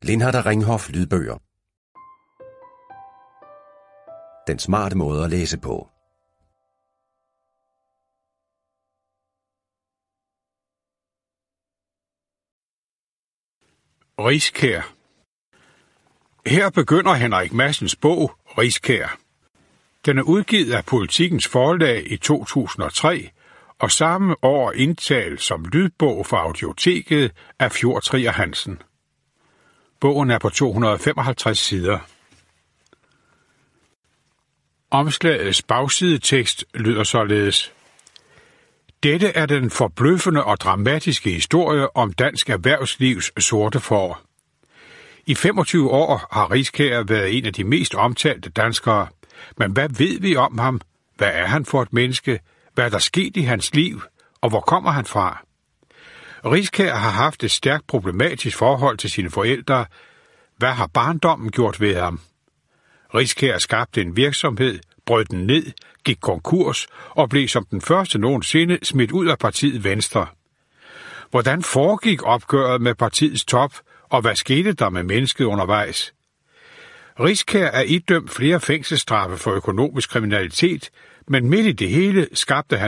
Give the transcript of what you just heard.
Lindhardt Ringhof lydbøger. Den smarte måde at læse på. Riskær. Her begynder Henrik Madsens bog Riskær. Den er udgivet af Politikens Forlag i 2003, og samme år indtalt som lydbog for Audioteket af Fjord Trier Hansen. Bogen er på 255 sider. Omslagets bagsidetekst lyder således: Dette er den forbløffende og dramatiske historie om dansk erhvervslivs sorte får. I 25 år har Riskær været en af de mest omtalte danskere, men hvad ved vi om ham? Hvad er han for et menneske? Hvad er der sket i hans liv? Og hvor kommer han fra? Riskær har haft et stærkt problematisk forhold til sine forældre. Hvad har barndommen gjort ved ham? Riskær skabte en virksomhed, brød den ned, gik konkurs og blev som den første nogensinde smidt ud af partiet Venstre. Hvordan foregik opgøret med partiets top, og hvad skete der med mennesket undervejs? Riskær er idømt flere fængselsstraffe for økonomisk kriminalitet, men midt i det hele skabte han